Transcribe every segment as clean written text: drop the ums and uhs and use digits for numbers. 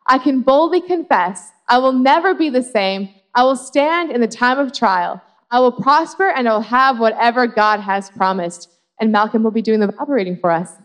I can boldly confess, I will never be the same. I will stand in the time of trial. I will prosper and I will have whatever God has promised. And Malcolm will be doing the Bible reading for us.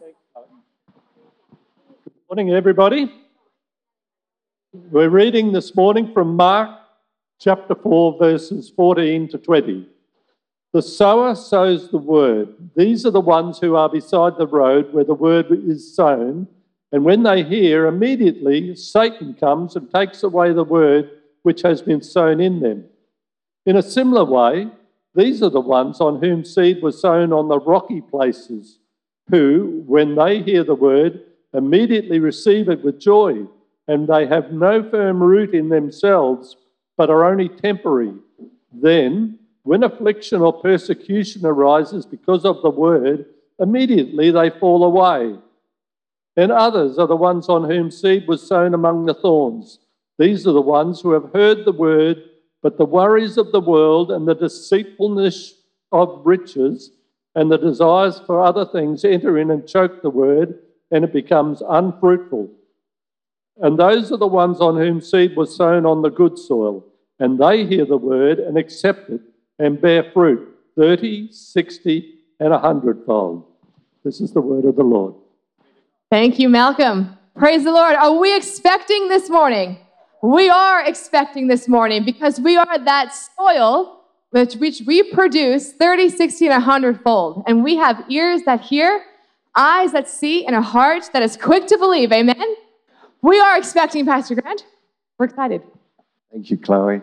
Good morning, everybody. We're reading this morning from Mark chapter 4, verses 14 to 20. The sower sows the word. These are the ones who are beside the road where the word is sown. And when they hear, immediately Satan comes and takes away the word which has been sown in them. In a similar way, these are the ones on whom seed was sown on the rocky places, who, when they hear the word, immediately receive it with joy, and they have no firm root in themselves, but are only temporary. Then, when affliction or persecution arises because of the word, immediately they fall away. And others are the ones on whom seed was sown among the thorns. These are the ones who have heard the word, but the worries of the world and the deceitfulness of riches and the desires for other things enter in and choke the word, and it becomes unfruitful. And those are the ones on whom seed was sown on the good soil, and they hear the word and accept it and bear fruit, 30, 60, and 100-fold. This is the word of the Lord. Thank you, Malcolm. Praise the Lord. Are we expecting this morning? We are expecting this morning because we are that soil which we produce 30, 60, and 100-fold. And we have ears that hear, eyes that see, and a heart that is quick to believe. Amen? We are expecting, Pastor Grant. We're excited. Thank you, Chloe.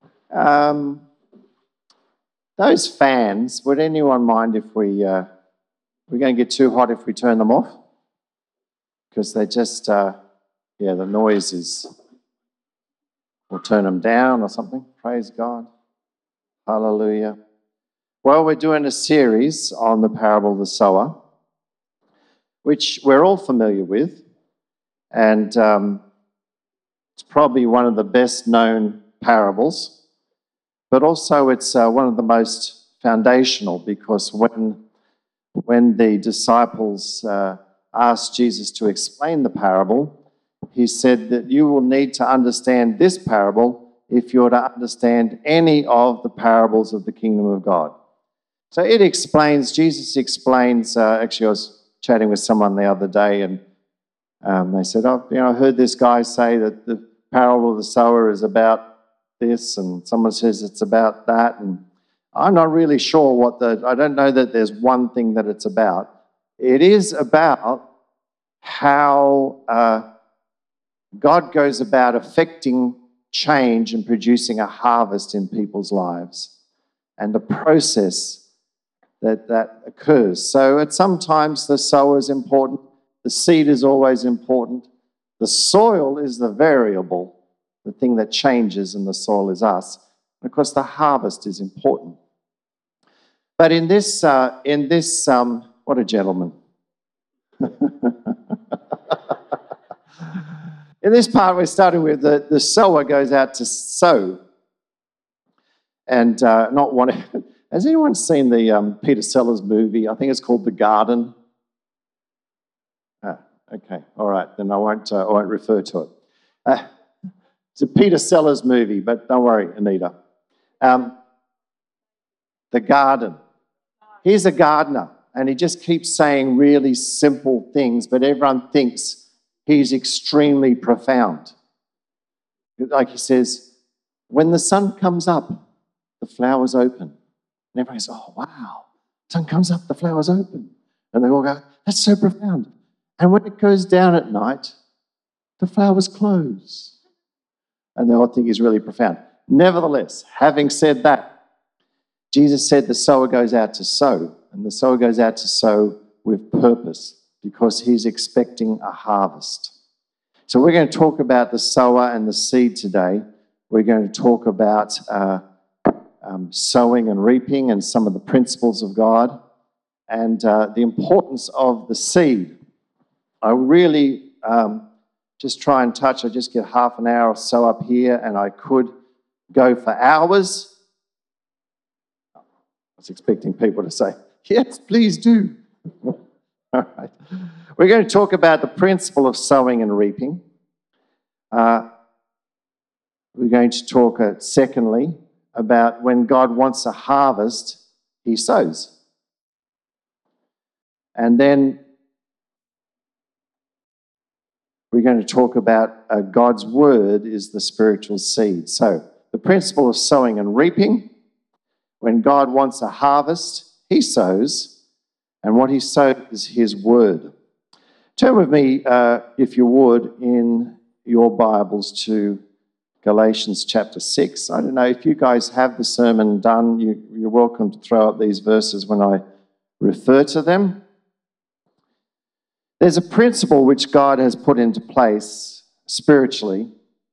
Those fans, would anyone mind if we're going to get too hot if we turn them off? Because they just, the noise is, we'll turn them down or something. Praise God. Hallelujah. Well, we're doing a series on the parable of the sower, which we're all familiar with. And it's probably one of the best known parables, but also it's one of the most foundational, because when the disciples asked Jesus to explain the parable, he said that you will need to understand this parable if you're to understand any of the parables of the kingdom of God. So Jesus explains, actually I was chatting with someone the other day, and they said, I heard this guy say that the parable of the sower is about this, and someone says it's about that, and I'm not really sure I don't know that there's one thing that it's about. It is about how God goes about affecting change and producing a harvest in people's lives, and the process that occurs. So sometimes the sower is important, the seed is always important, the soil is the variable, the thing that changes, and the soil is us. And of course, the harvest is important. But in this, what a gentleman. In this part, we're starting with the sower goes out to sow. And has anyone seen the Peter Sellers movie? I think it's called The Garden. Okay, all right, then I won't refer to it. It's a Peter Sellers movie, but don't worry, Anita. The Garden. He's a gardener, and he just keeps saying really simple things, but everyone thinks he's extremely profound. Like he says, when the sun comes up, the flowers open. And everyone goes, oh, wow, sun comes up, the flowers open. And they all go, that's so profound. And when it goes down at night, the flowers close. And they all think he's really profound. Nevertheless, having said that, Jesus said the sower goes out to sow, and the sower goes out to sow with purpose because he's expecting a harvest. So we're going to talk about the sower and the seed today. We're going to talk about sowing and reaping and some of the principles of God and the importance of the seed. I really just try and touch. I just get half an hour or so up here, and I could go for hours. I was expecting people to say, yes, please do. All right. We're going to talk about the principle of sowing and reaping. We're going to talk, secondly, about when God wants a harvest, he sows. And then we're going to talk about God's word is the spiritual seed. So the principle of sowing and reaping. When God wants a harvest, he sows, and what he sows is his word. Turn with me, if you would, in your Bibles to Galatians chapter 6. I don't know if you guys have the sermon done. You're welcome to throw up these verses when I refer to them. There's a principle which God has put into place spiritually,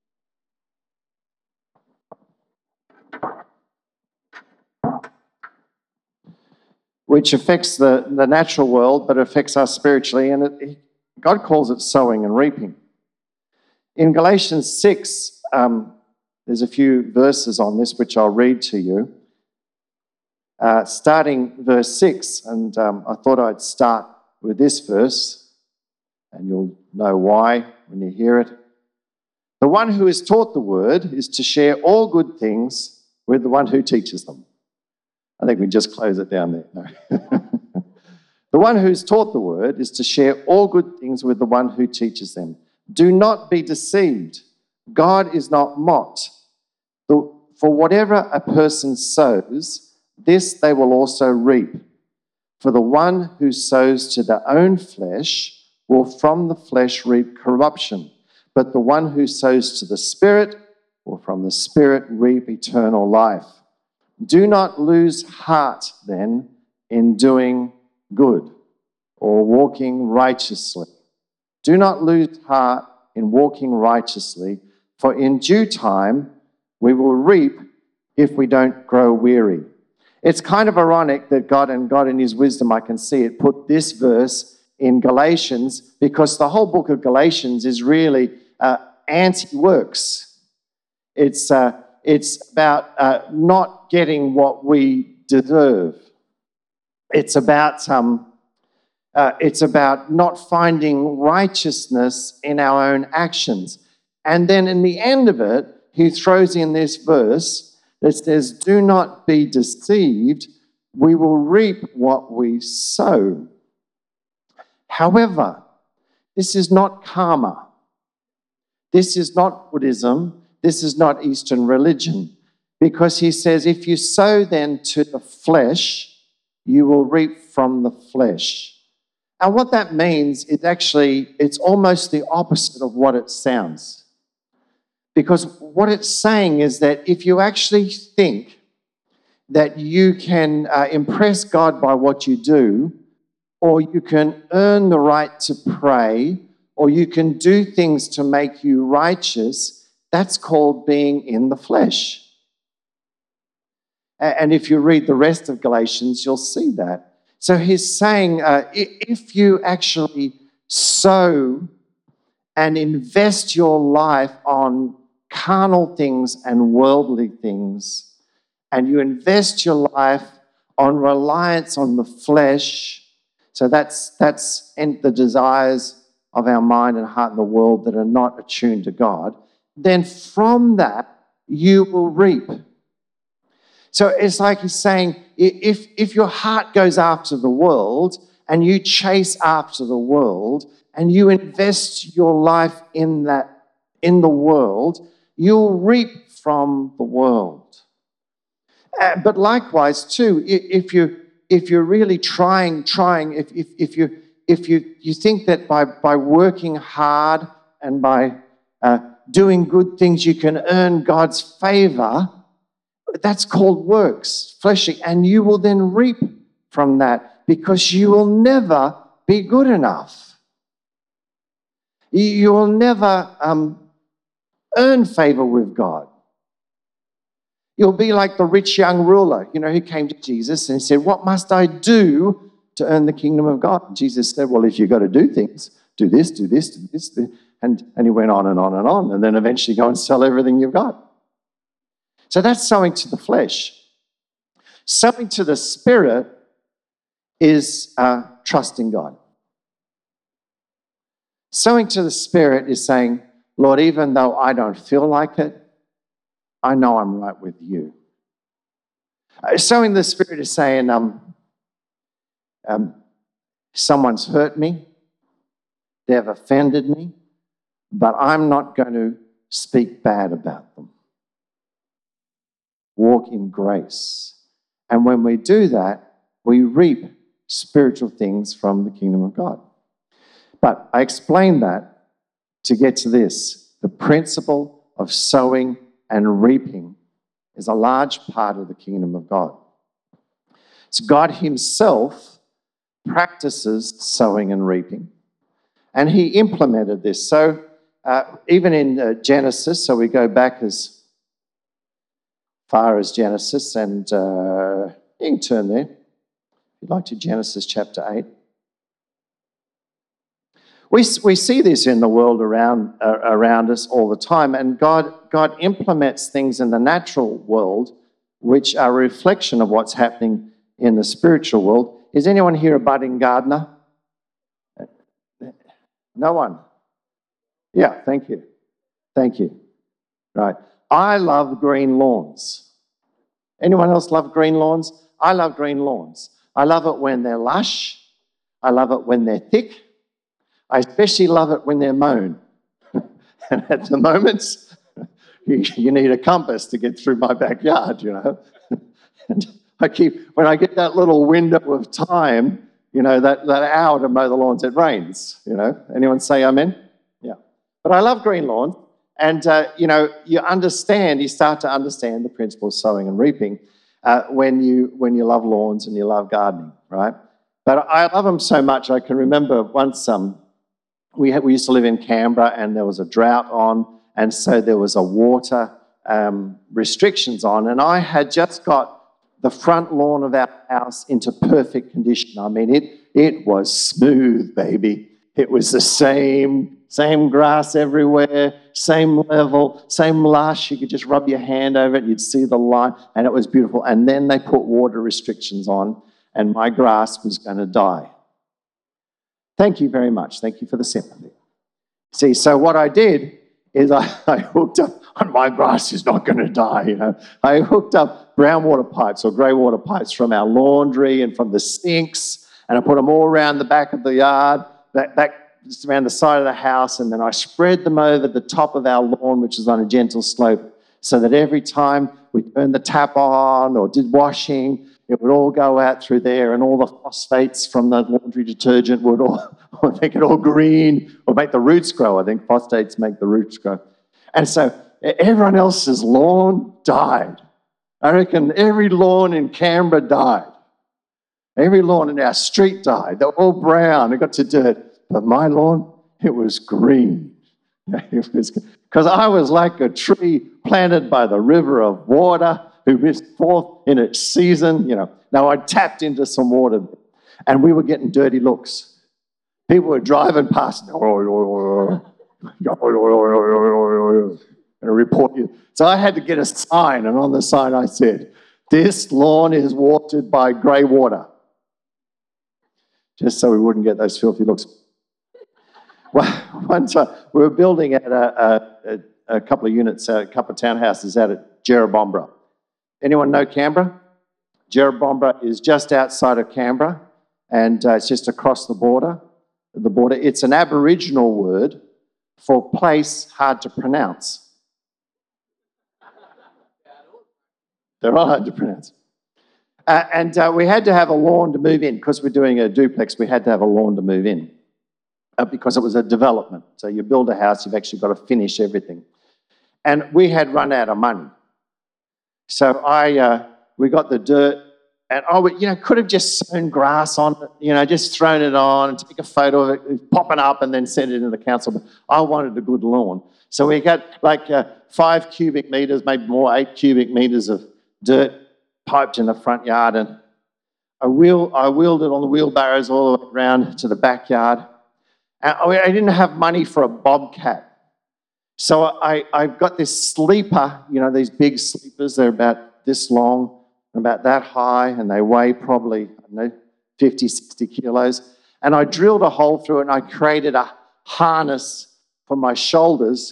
which affects the natural world, but affects us spiritually, and God calls it sowing and reaping. In Galatians 6, there's a few verses on this which I'll read to you. Starting verse 6, and I thought I'd start with this verse, and you'll know why when you hear it. The one who is taught the word is to share all good things with the one who teaches them. I think we just close it down there. No. The one who's taught the word is to share all good things with the one who teaches them. Do not be deceived. God is not mocked. For whatever a person sows, this they will also reap. For the one who sows to their own flesh will from the flesh reap corruption, but the one who sows to the Spirit will from the Spirit reap eternal life. Do not lose heart, then, in doing good or walking righteously. Do not lose heart in walking righteously, for in due time we will reap if we don't grow weary. It's kind of ironic that God in his wisdom, I can see it, put this verse in Galatians, because the whole book of Galatians is really anti-works. It's about not getting what we deserve. It's about not finding righteousness in our own actions. And then in the end of it, he throws in this verse that says, do not be deceived, we will reap what we sow. However, this is not karma. This is not Buddhism. This is not Eastern religion, because he says, if you sow then to the flesh, you will reap from the flesh. And what that means is actually, it's almost the opposite of what it sounds. Because what it's saying is that if you actually think that you can impress God by what you do, or you can earn the right to pray, or you can do things to make you righteous, that's called being in the flesh. And if you read the rest of Galatians, you'll see that. So he's saying, if you actually sow and invest your life on carnal things and worldly things, and you invest your life on reliance on the flesh, so that's the desires of our mind and heart in the world that are not attuned to God, then from that you will reap. So it's like he's saying, if your heart goes after the world and you chase after the world and you invest your life in the world, you'll reap from the world. But likewise too, if you're really trying, if you think that by working hard and by doing good things you can earn God's favor, that's called works, fleshly, and you will then reap from that, because you will never be good enough. You will never earn favor with God. You'll be like the rich young ruler, who came to Jesus and said, what must I do to earn the kingdom of God? And Jesus said, well, if you've got to do things, do this, do this, do this. And he went on and on and on, and then eventually go and sell everything you've got. So that's sowing to the flesh. Sowing to the Spirit is trusting God. Sowing to the Spirit is saying, Lord, even though I don't feel like it, I know I'm right with you. Sowing the Spirit is saying, someone's hurt me, they've offended me, but I'm not going to speak bad about them. Walk in grace. And when we do that, we reap spiritual things from the kingdom of God. But I explained that to get to this. The principle of sowing and reaping is a large part of the kingdom of God. So God himself practices sowing and reaping, and he implemented this. So even in Genesis, so we go back as far as Genesis, and you can turn there, if you'd like, to Genesis chapter 8. We see this in the world around us all the time, and God implements things in the natural world which are a reflection of what's happening in the spiritual world. Is anyone here a budding gardener? No one? Yeah, thank you. Thank you. Right. I love green lawns. Anyone else love green lawns? I love green lawns. I love it when they're lush. I love it when they're thick. I especially love it when they're mown. And at the moment, you need a compass to get through my backyard, you know. And when I get that little window of time, you know, that hour to mow the lawns, it rains, you know. Anyone say amen? Yeah. But I love green lawns. And, you know, you start to understand the principle of sowing and reaping when you love lawns and you love gardening, right? But I love them so much, I can remember once we used to live in Canberra and there was a drought on, and so there was a water restrictions on, and I had just got the front lawn of our house into perfect condition. I mean, it was smooth, baby. It was the same grass everywhere, same level, same lush. You could just rub your hand over it, you'd see the line, and it was beautiful. And then they put water restrictions on, and my grass was going to die. Thank you very much. Thank you for the sympathy. See, so what I did is I hooked up, and my grass is not going to die, you know. I hooked up brown water pipes or grey water pipes from our laundry and from the sinks, and I put them all around the back of the yard, just around the side of the house, and then I spread them over the top of our lawn, which is on a gentle slope, so that every time we turned the tap on or did washing, it would all go out through there, and all the phosphates from the laundry detergent would all make it all green, or make the roots grow. I think phosphates make the roots grow. And so everyone else's lawn died. I reckon every lawn in Canberra died. Every lawn in our street died. They were all brown. It got to dirt. But my lawn, it was green. It was, because I was like a tree planted by the river of water, who is forth in its season, you know. Now, I tapped into some water, and we were getting dirty looks. People were driving past, and report you. So I had to get a sign, and on the sign I said, "This lawn is watered by grey water," just so we wouldn't get those filthy looks. Well, one time we were building at a couple of units, a couple of townhouses out at Jerrabombra. Anyone know Canberra? Jerrabombra is just outside of Canberra, and it's just across the border. It's an Aboriginal word for place hard to pronounce. They're all hard to pronounce. And we had to have a lawn to move in. Because we're doing a duplex, we had to have a lawn to move in because it was a development. So you build a house, you've actually got to finish everything. And we had run out of money. So we got the dirt, and could have just sown grass on it, just thrown it on and take a photo of it, popping up, and then send it into the council. But I wanted a good lawn. So we got like 5 cubic metres, maybe more, 8 cubic metres of dirt piped in the front yard, and I wheeled it on the wheelbarrows all the way around to the backyard. And I didn't have money for a bobcat. So I got this sleeper, these big sleepers. They're about this long, about that high, and they weigh probably, 50, 60 kilos. And I drilled a hole through it, and I created a harness for my shoulders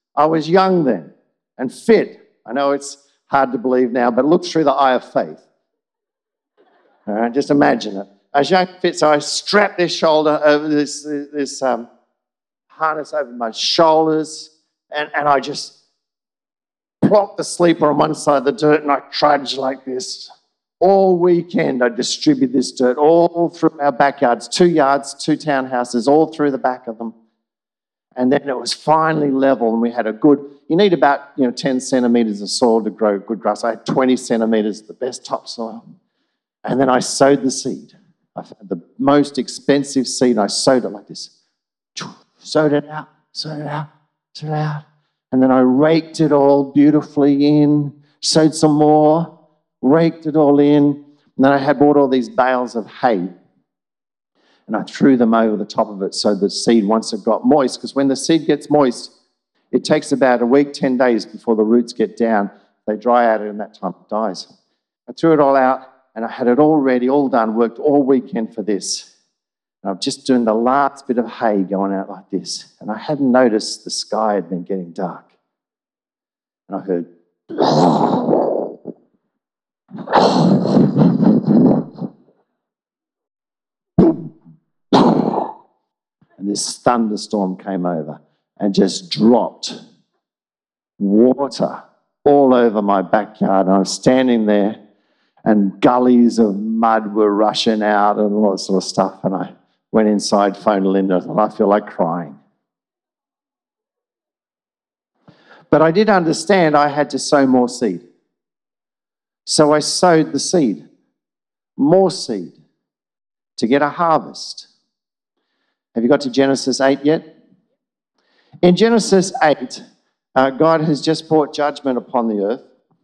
I was young then and fit. I know it's hard to believe now, but look through the eye of faith. All right, just imagine it. I was young and fit, so I strapped this shoulder over this harness over my shoulders, and I just plopped the sleeper on one side of the dirt, and I trudged like this. All weekend, I distributed this dirt all through our backyards, 2 yards, 2 townhouses, all through the back of them. And then it was finally level, and we had a good, you need about 10 centimetres of soil to grow good grass. I had 20 centimetres, the best topsoil. And then I sowed the seed. I found the most expensive seed, and I sowed it like this. Sowed it out, sowed it out, sowed it out. And then I raked it all beautifully in, sowed some more, raked it all in. And then I had bought all these bales of hay, and I threw them over the top of it so the seed, once it got moist, because when the seed gets moist, it takes about a week, 10 days before the roots get down. They dry out, and in that time it dies. I threw it all out, and I had it all ready, all done, worked all weekend for this. And I'm just doing the last bit of hay going out like this. And I hadn't noticed the sky had been getting dark. And I heard, and this thunderstorm came over and just dropped water all over my backyard. And I was standing there, and gullies of mud were rushing out and all that sort of stuff. And I went inside, phoned Linda, and I feel like crying. But I did understand I had to sow more seed. So I sowed the seed, more seed, to get a harvest. Have you got to Genesis 8 yet? In Genesis 8, God has just brought judgment upon the earth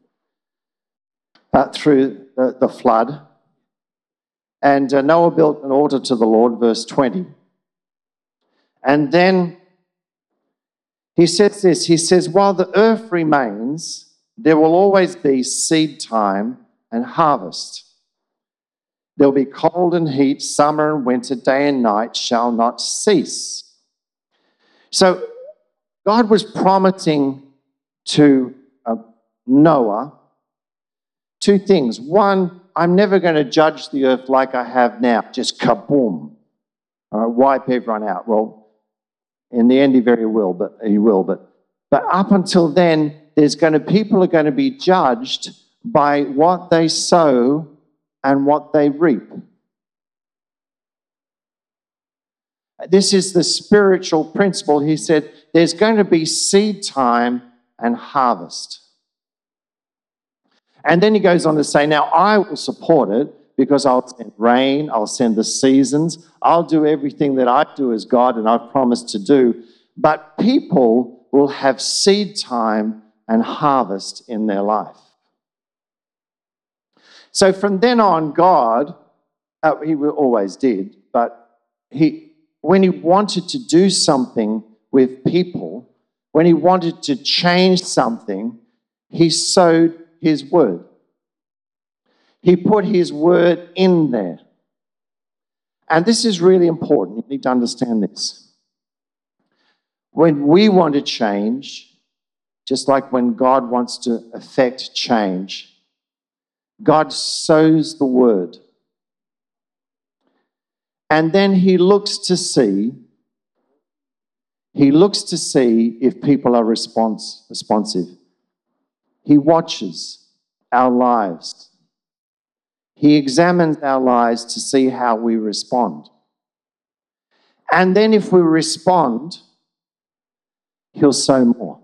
through the flood. And Noah built an altar to the Lord, verse 20. And then he says this, he says, while the earth remains, there will always be seed time and harvest. There will be cold and heat, summer and winter, day and night shall not cease. So God was promising to Noah 2 things. One, I'm never going to judge the earth like I have now, just kaboom, wipe everyone out. Well, in the end, he will, but up until then, people are going to be judged by what they sow and what they reap. This is the spiritual principle. He said, there's going to be seed time and harvest. And then he goes on to say, now I will support it because I'll send rain, I'll send the seasons, I'll do everything that I do as God and I've promised to do. But people will have seed time and harvest in their life. So from then on, God, he always did, but when he wanted to do something with people, when he wanted to change something, he sowed his word. He put his word in there. And this is really important. You need to understand this. When we want to change, just like when God wants to effect change, God sows the word. And then he looks to see if people are responsive. He watches our lives. He examines our lives to see how we respond. And then if we respond, he'll sow more.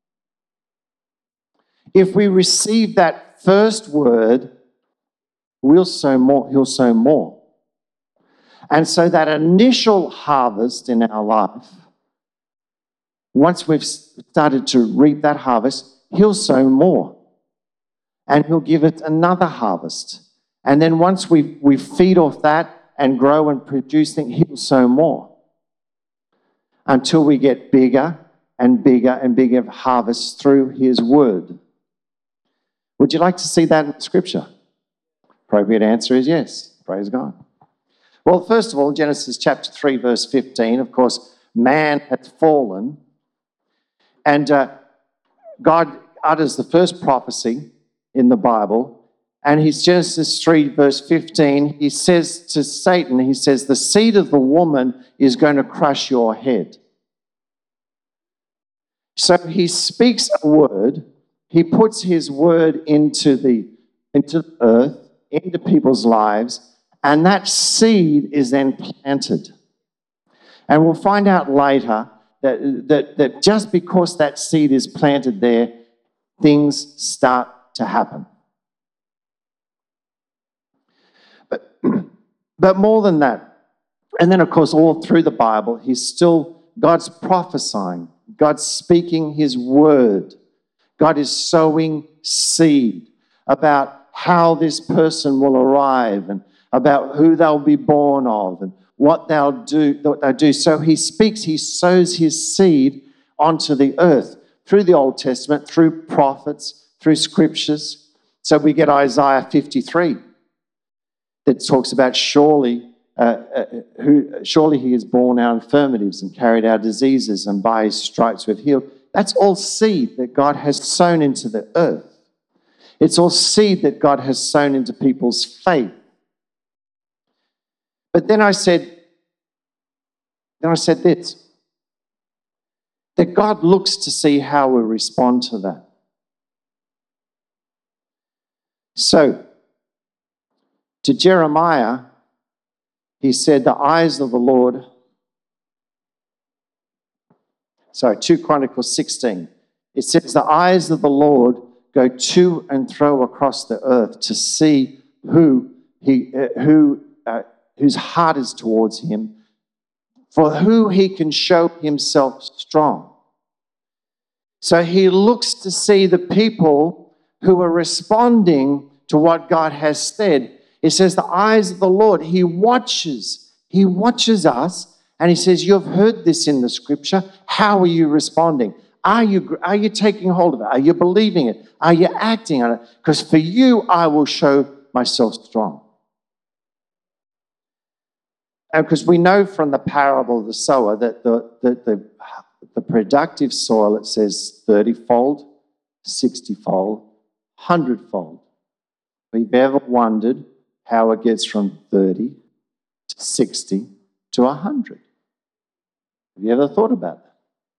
If we receive that first word, we'll sow more. He'll sow more. And so that initial harvest in our life, once we've started to reap that harvest, he'll sow more. And he'll give it another harvest. And then once we feed off that and grow and produce things, he'll sow more. Until we get bigger and bigger and bigger harvests through his word. Would you like to see that in Scripture? Appropriate answer is yes. Praise God. Well, first of all, Genesis chapter 3, verse 15, of course, man had fallen. And God utters the first prophecy in the Bible, and he's Genesis 3, verse 15. He says to Satan, he says, the seed of the woman is going to crush your head. So he speaks a word. He puts his word into the earth, into people's lives, and that seed is then planted. And we'll find out later that just because that seed is planted there, things start to happen. But more than that, and then of course all through the Bible, God's prophesying, God's speaking his word. God is sowing seed about how this person will arrive and about who they'll be born of and what they'll do. So he speaks, he sows his seed onto the earth through the Old Testament, through prophets, through scriptures. So we get Isaiah 53 that talks about surely he has borne our infirmities and carried our diseases, and by his stripes we've healed. That's all seed that God has sown into the earth. It's all seed that God has sown into people's faith. But then I said this, that God looks to see how we respond to that. So, to Jeremiah, he said, 2 Chronicles 16. It says, the eyes of the Lord go to and fro across the earth to see whose heart is towards him, for who he can show himself strong. So he looks to see the people who are responding to what God has said. It says the eyes of the Lord, he watches us, and he says, you've heard this in the scripture. How are you responding? Are you taking hold of it? Are you believing it? Are you acting on it? Because for you, I will show myself strong. And because we know from the parable of the sower that the productive soil, it says 30-fold, 60-fold, 100-fold. Have you ever wondered how it gets from 30 to 60 to 100? Have you ever thought about that?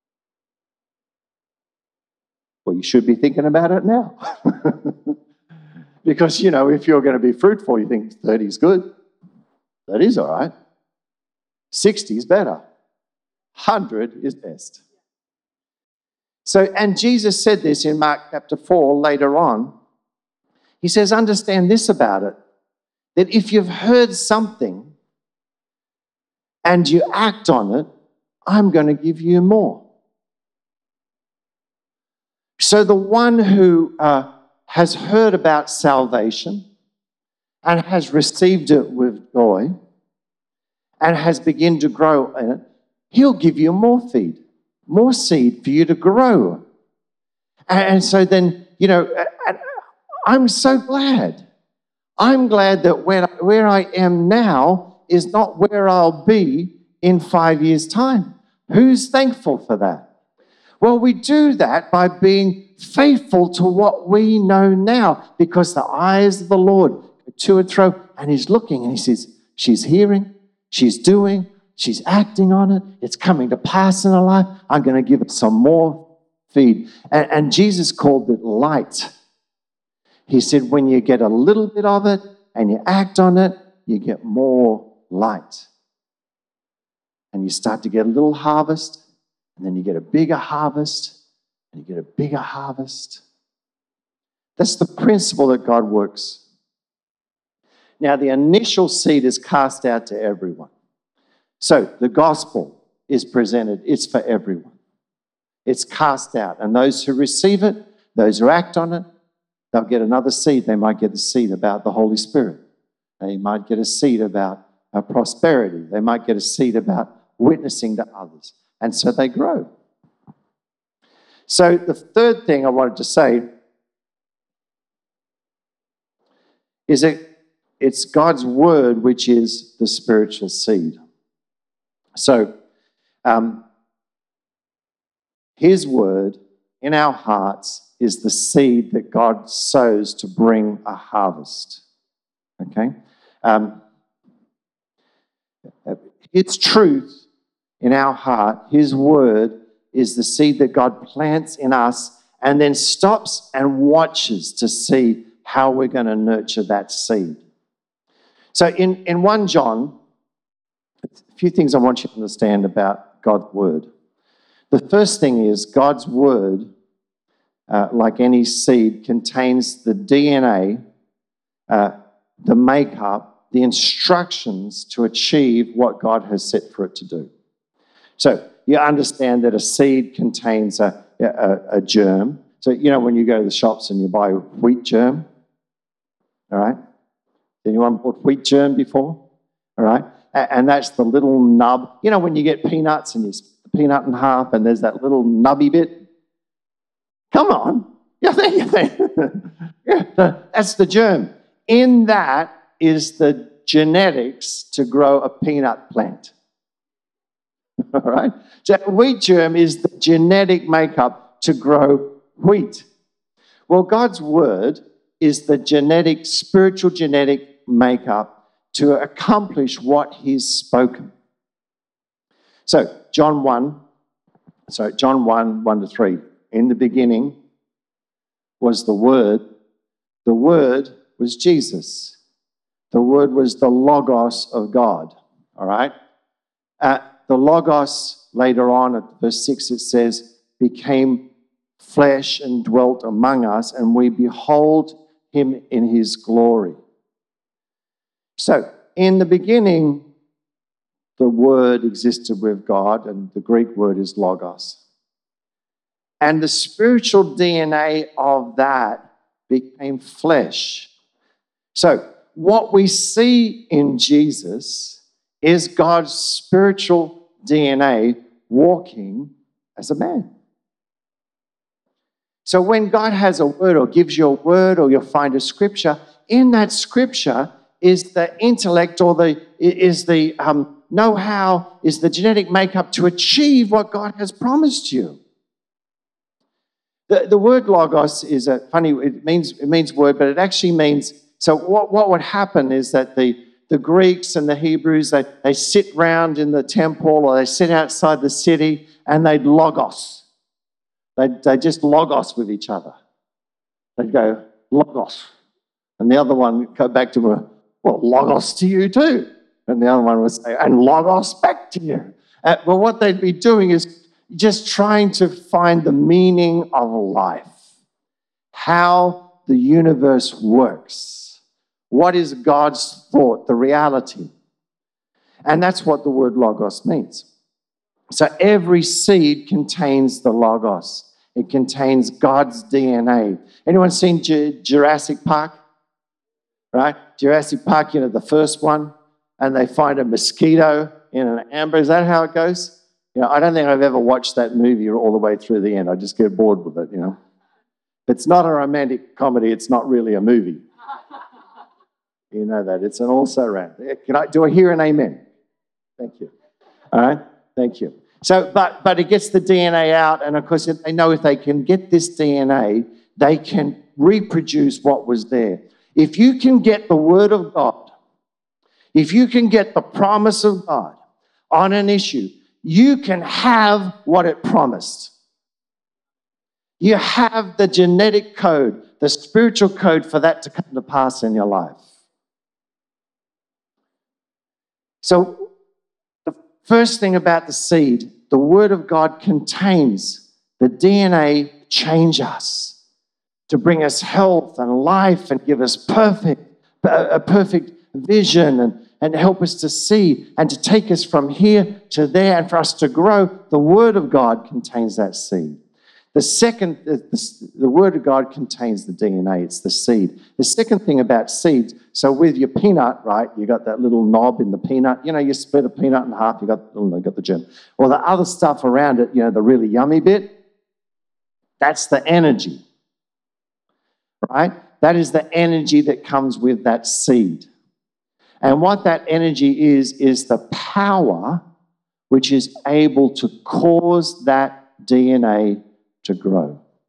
Well, you should be thinking about it now. Because, if you're going to be fruitful, you think 30 is good. 30 is all right. 60 is better. 100 is best. So, and Jesus said this in Mark chapter 4 later on. He says, understand this about it, that if you've heard something and you act on it, I'm going to give you more. So the one who has heard about salvation and has received it with joy and has begun to grow in it, he'll give you more seed for you to grow. And so then, I'm so glad. I'm glad that where I am now is not where I'll be in 5 years' time. Who's thankful for that? Well, we do that by being faithful to what we know now, because the eyes of the Lord go to and fro, and he's looking and he says, she's hearing, she's doing, she's acting on it, it's coming to pass in her life, I'm going to give it some more feed. And Jesus called it light. He said, when you get a little bit of it and you act on it, you get more light. And you start to get a little harvest, and then you get a bigger harvest, and you get a bigger harvest. That's the principle that God works. Now, the initial seed is cast out to everyone. So the gospel is presented. It's for everyone. It's cast out. And those who receive it, those who act on it, they'll get another seed. They might get a seed about the Holy Spirit. They might get a seed about prosperity. They might get a seed about witnessing to others. And so they grow. So the third thing I wanted to say is that it's God's word which is the spiritual seed. So his word in our hearts is the seed that God sows to bring a harvest. Okay? His truth in our heart, His word, is the seed that God plants in us and then stops and watches to see how we're going to nurture that seed. So in 1 John, a few things I want you to understand about God's word. The first thing is God's word, like any seed, contains the DNA, the makeup, the instructions to achieve what God has set for it to do. So you understand that a seed contains a germ. So, you know, when you go to the shops and you buy wheat germ, all right? Anyone bought wheat germ before? All right? And that's the little nub. You know, when you get peanuts and you split the peanut in half and there's that little nubby bit? Come on. You think. Yeah, that's the germ. In that is the genetics to grow a peanut plant. All right? So wheat germ is the genetic makeup to grow wheat. Well, God's word is the spiritual genetic makeup to accomplish what He's spoken. So John 1, 1-3. In the beginning was the Word. The Word was Jesus. The Word was the Logos of God. All right? The Logos, later on at verse 6, it says, became flesh and dwelt among us, and we behold Him in His glory. So, in the beginning, the Word existed with God, and the Greek word is Logos. And the spiritual DNA of that became flesh. So, what we see in Jesus is God's spiritual DNA walking as a man. So when God has a word or gives you a word or you'll find a scripture, in that scripture is the intellect or the know-how, is the genetic makeup to achieve what God has promised you. The word logos is a funny, it means word, but it actually means, so what would happen is that the Greeks and the Hebrews, they sit round in the temple or they sit outside the city and they'd logos. They just logos with each other. They'd go, logos. And the other one would go back to her, well, logos to you too. And the other one would say, and logos back to you. Well, what they'd be doing is just trying to find the meaning of life, how the universe works, what is God's thought, the reality. And that's what the word logos means. So every seed contains the logos. It contains God's DNA. Anyone seen Jurassic Park? Right? Jurassic Park, you know, the first one, and they find a mosquito in an amber. Is that how it goes? You know, I don't think I've ever watched that movie all the way through the end. I just get bored with it, you know. It's not a romantic comedy. It's not really a movie. You know that. It's an also-ran. Do I hear an amen? Thank you. All right? Thank you. So, but it gets the DNA out, and of course they know if they can get this DNA, they can reproduce what was there. If you can get the Word of God, if you can get the promise of God on an issue, you can have what it promised. You have the genetic code, the spiritual code for that to come to pass in your life. So, the first thing about the seed, the Word of God contains the DNA to change us, to bring us health and life and give us a perfect vision and help us to see and to take us from here to there and for us to grow. The Word of God contains that seed. The Word of God contains the DNA. It's the seed. The second thing about seeds, so with your peanut, right, you got that little knob in the peanut. You know, you split a peanut in half, you got the germ. Or the other stuff around it, you know, the really yummy bit, that's the energy, right? That is the energy that comes with that seed. And what that energy is the power which is able to cause that DNA to grow.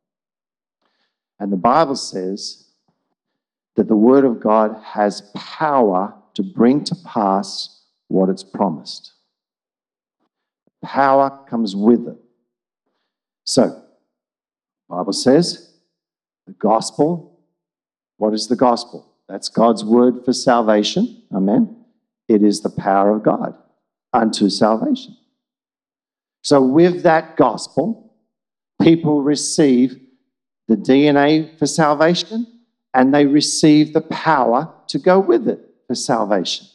And the Bible says that the Word of God has power to bring to pass what it's promised. Power comes with it. So, the Bible says the gospel, what is the gospel? That's God's word for salvation. Amen. It is the power of God unto salvation. So with that gospel, people receive the DNA for salvation and they receive the power to go with it for salvation.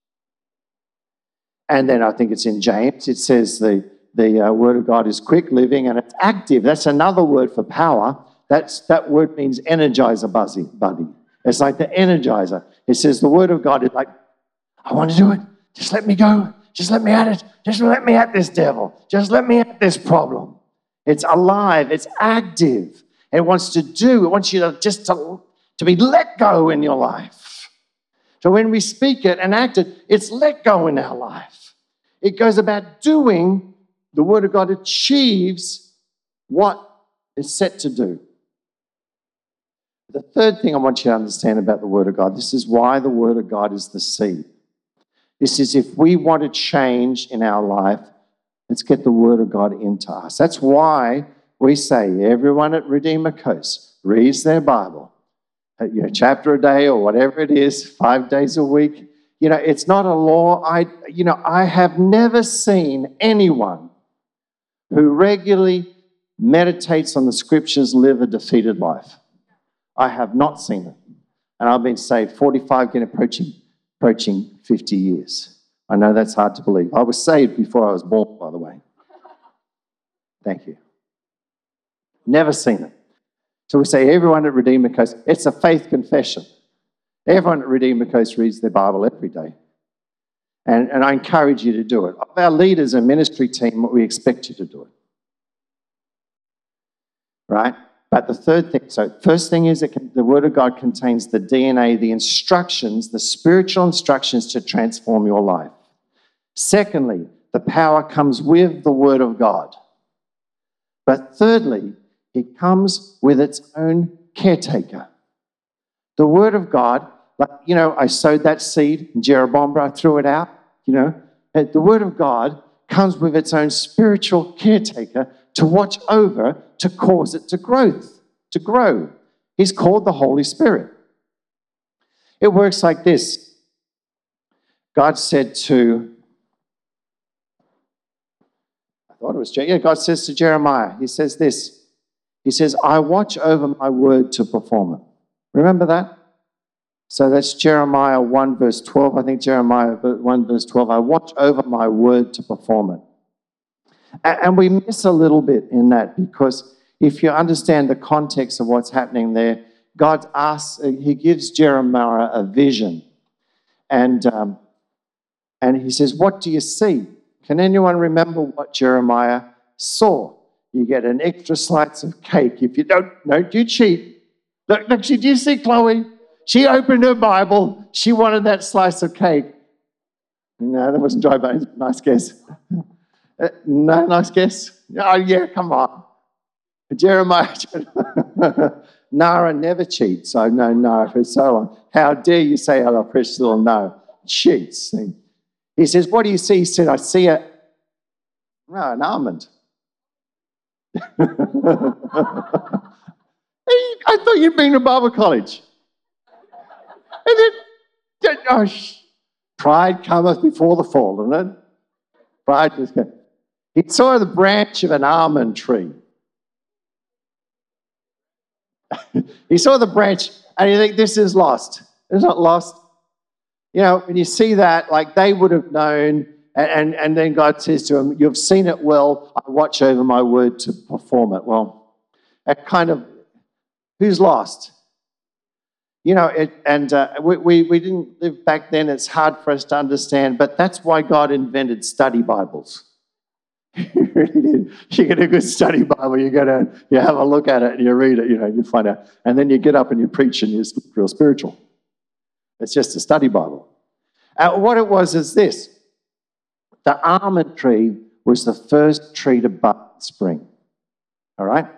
And then I think it's in James, it says the word of God is quick, living, and it's active. That's another word for power. That word means energizer, buddy. It's like the energizer. It says the word of God is like, I want to do it. Just let me go. Just let me at it. Just let me at this devil. Just let me at this problem. It's alive. It's active. It wants to do. It wants you to be let go in your life. So when we speak it and act it, it's let go in our life. It goes about doing. The Word of God achieves what it's set to do. The third thing I want you to understand about the Word of God, this is why the Word of God is the seed. This is if we want to change in our life, let's get the Word of God into us. That's why we say everyone at Redeemer Coast reads their Bible, a chapter a day or whatever it is, 5 days a week. It's not a law. I have never seen anyone who regularly meditates on the Scriptures live a defeated life. I have not seen it. And I've been saved 45, approaching 50 years. I know that's hard to believe. I was saved before I was born, by the way. Thank you. Never seen it. So we say everyone at Redeemer Coast, it's a faith confession. Everyone at Redeemer Coast reads their Bible every day. And I encourage you to do it. Of our leaders and ministry team, we expect you to do it. Right? But the third thing, so first thing is the Word of God contains the DNA, the instructions, the spiritual instructions to transform your life. Secondly, the power comes with the Word of God. But thirdly, it comes with its own caretaker. The Word of God, I sowed that seed in Jeroboam, I threw it out, The Word of God comes with its own spiritual caretaker to watch over, to cause it to grow. He's called the Holy Spirit. It works like this. God said to, God says to Jeremiah, he says this. He says, I watch over my word to perform it. Remember that? So that's Jeremiah 1 verse 12. I think Jeremiah 1 verse 12. I watch over my word to perform it. And we miss a little bit in that because if you understand the context of what's happening there, God he gives Jeremiah a vision. And he says, what do you see? Can anyone remember what Jeremiah saw? You get an extra slice of cake. If you don't you cheat. Look, do you see Chloe? She opened her Bible. She wanted that slice of cake. No, that wasn't dry bones. Nice guess. No, nice guess. Oh, yeah, come on. Jeremiah, Nara never cheats. So no, for so long. How dare you say, oh, precious little no. Cheats. He says, what do you see? He said, I see an almond. I thought you'd been to Bible college. Pride cometh before the fall, doesn't it? Pride just goes. He saw the branch of an almond tree. He saw the branch, and you think, this is lost. It's not lost. When you see that, they would have known, and then God says to him, you've seen it well, I watch over my word to perform it. Well, that kind of, who's lost? We didn't live back then. It's hard for us to understand, but that's why God invented study Bibles. He really did. You get a good study Bible, you have a look at it and you read it, you find out. And then you get up and you preach and you're real spiritual. It's just a study Bible. What it was is this. The almond tree was the first tree to bud in spring. All right?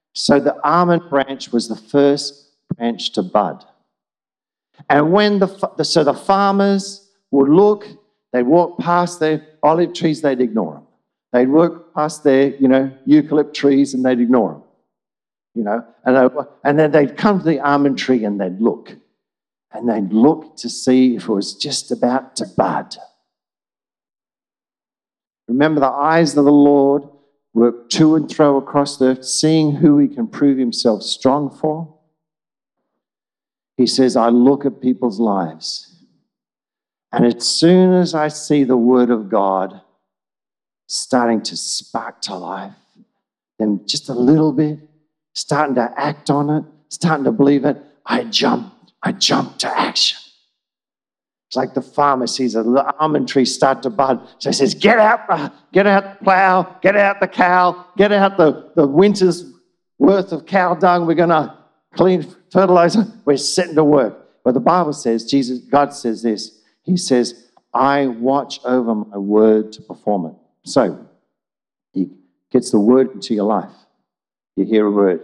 So the almond branch was the first branch to bud. And when the farmers would look, they'd walk past their olive trees, they'd ignore them. They'd walk past their, eucalypt trees and they'd ignore them, and then they'd come to the almond tree and they'd look. And they'd look to see if it was just about to bud. Remember, the eyes of the Lord work to and fro across the earth, seeing who he can prove himself strong for. He says, I look at people's lives. And as soon as I see the word of God starting to spark to life, then just a little bit, starting to act on it, starting to believe it, I jump to action. It's like the farmer sees an almond tree start to bud. So he says, get out the plow, get out the cow, get out the winter's worth of cow dung. We're going to clean fertilizer. We're setting to work. But the Bible says, God says this. He says, I watch over my word to perform it. So he gets the word into your life. You hear a word.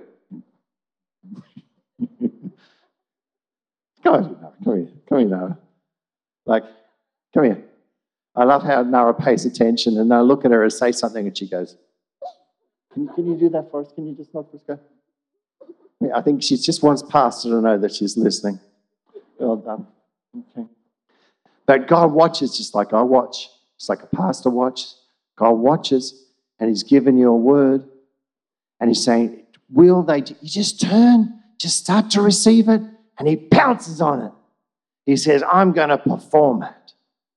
Come here, Noah. Come here. I love how Noah pays attention, and I look at her and say something, and she goes, Can you do that for us? Can you just nod for us? Go. I think she just wants Pastor to know that she's listening. Well done. Okay. But God watches just like I watch. It's like a pastor watches. God watches, and he's given you a word, and he's saying, will they? You just turn, just start to receive it, and he pounces on it. He says, I'm going to perform it.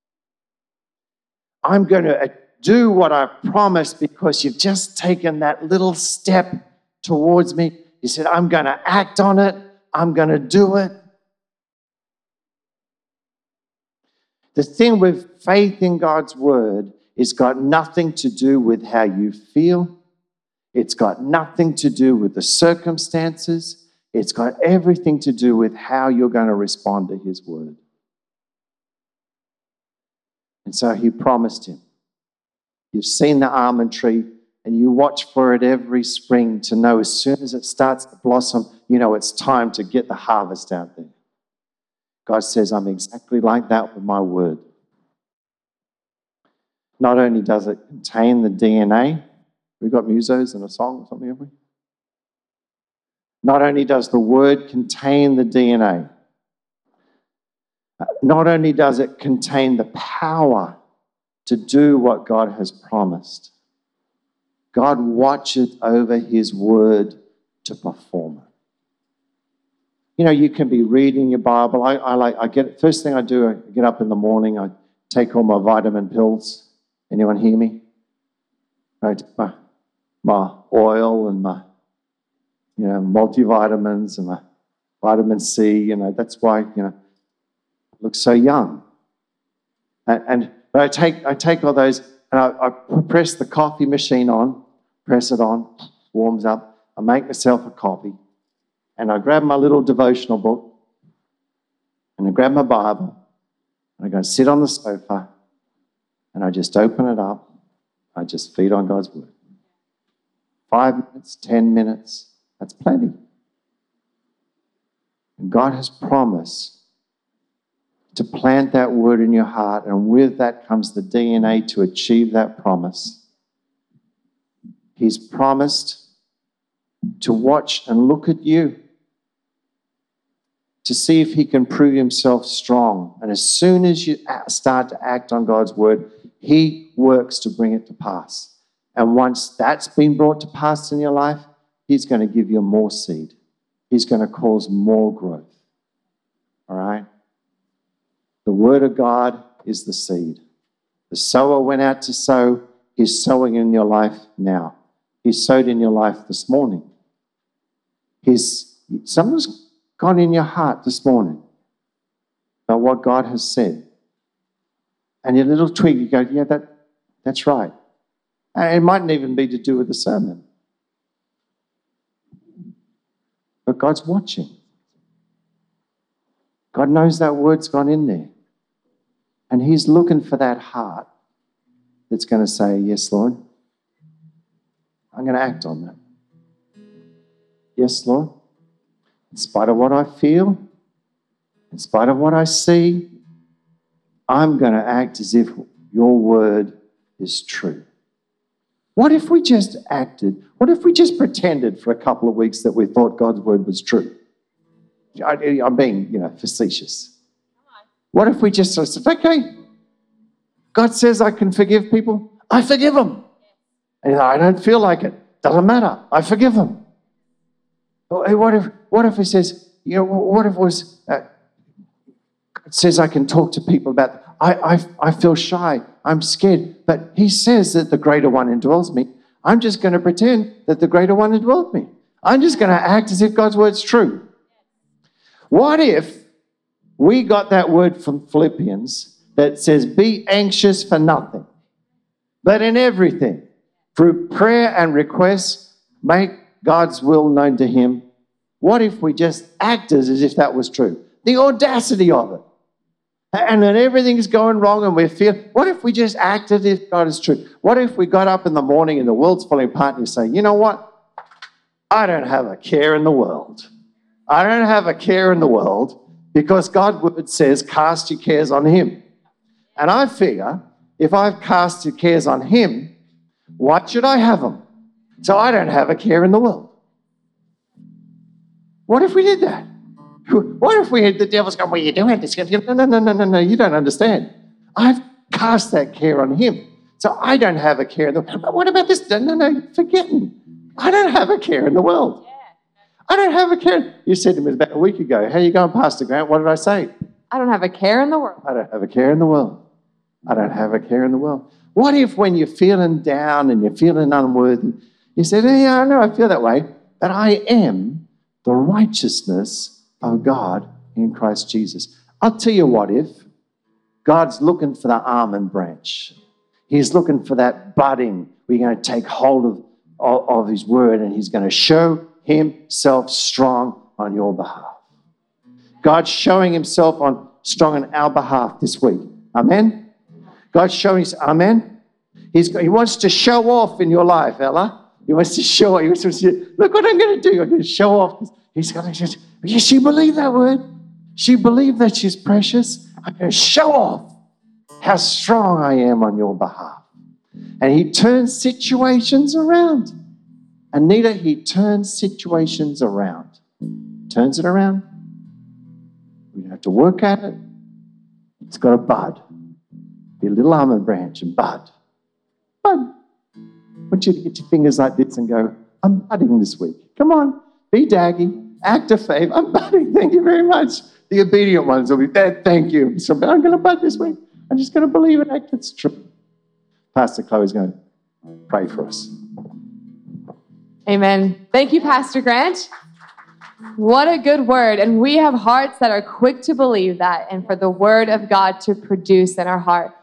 I'm going to do what I promised because you've just taken that little step towards me. He said, I'm going to act on it. I'm going to do it. The thing with faith in God's word is got nothing to do with how you feel. It's got nothing to do with the circumstances. It's got everything to do with how you're going to respond to his word. And so he promised him. You've seen the almond tree and you watch for it every spring to know as soon as it starts to blossom, it's time to get the harvest out there. God says, I'm exactly like that with my word. Not only does it contain the DNA, we've got musos and a song or something, have we? Not only does the word contain the DNA, not only does it contain the power to do what God has promised, God watches over his word to perform it. You can be reading your Bible. First thing I do, I get up in the morning, I take all my vitamin pills. Anyone hear me? I take my oil and my multivitamins and my vitamin C. That's why I look so young. But I take all those and I press the coffee machine on, press it on, warms up. I make myself a coffee. And I grab my little devotional book, and I grab my Bible, and I go sit on the sofa, and I just open it up. I just feed on God's word. 5 minutes, 10 minutes, that's plenty. And God has promised to plant that word in your heart, and with that comes the DNA to achieve that promise. He's promised to watch and look at you, to see if he can prove himself strong. And as soon as you start to act on God's word, he works to bring it to pass. And once that's been brought to pass in your life, he's going to give you more seed. He's going to cause more growth. All right? The word of God is the seed. The sower went out to sow. He's sowing in your life now. He sowed in your life this morning. Something's gone in your heart this morning about what God has said. And your little twig, you go, yeah, that's right. And it mightn't even be to do with the sermon. But God's watching. God knows that word's gone in there. And he's looking for that heart that's going to say, yes, Lord, I'm going to act on that. Yes, Lord. In spite of what I feel, in spite of what I see, I'm going to act as if your word is true. What if we just acted? What if we just pretended for a couple of weeks that we thought God's word was true? I'm being, facetious. What if we just sort of said, okay, God says I can forgive people. I forgive them. And I don't feel like it. Doesn't matter. I forgive them. What if he says, what if it was, God says I can talk to people about, I feel shy. I'm scared. But he says that the greater one indwells me. I'm just going to pretend that the greater one indwells me. I'm just going to act as if God's word's true. What if we got that word from Philippians that says, be anxious for nothing, but in everything, through prayer and request, make God's will known to him. What if we just acted as if that was true? The audacity of it. And then everything's going wrong and we feel, what if we just acted as if God is true? What if we got up in the morning and the world's falling apart and you say, you know what? I don't have a care in the world. I don't have a care in the world because God's word says cast your cares on him. And I figure if I've cast your cares on him, what should I have them? So I don't have a care in the world. What if we did that? What if we had the devil's going, well, you doing this? No, you don't understand. I've cast that care on him. So I don't have a care in the world. But what about this? No, forget him. I don't have a care in the world. I don't have a care. You said to me about a week ago, how you going, Pastor Grant? What did I say? I don't have a care in the world. I don't have a care in the world. I don't have a care in the world. What if when you're feeling down and you're feeling unworthy, you said, yeah, I know I feel that way, but I am the righteousness of God in Christ Jesus. I'll tell you what, if God's looking for the almond branch, he's looking for that budding, we're going to take hold of his word and he's going to show himself strong on your behalf. God's showing himself strong on our behalf this week. Amen? God's showing us, amen? He wants to show off in your life, Ella. He wants to show, look what I'm going to do. I'm going to show off. He's going to say, yes, she believed that word. She believed that she's precious. I'm going to show off how strong I am on your behalf. And he turns situations around. Anita, he turns situations around. Turns it around. We don't have to work at it. It's got to bud. Be a little almond branch and bud. Bud. I want you to get your fingers like this and go, I'm budding this week. Come on. Be daggy. Act of faith. I'm budding. Thank you very much. The obedient ones will be, Dad, thank you. So I'm going to bud this week. I'm just going to believe and act. It's true. Pastor Chloe's going to pray for us. Amen. Thank you, Pastor Grant. What a good word. And we have hearts that are quick to believe that and for the word of God to produce in our heart.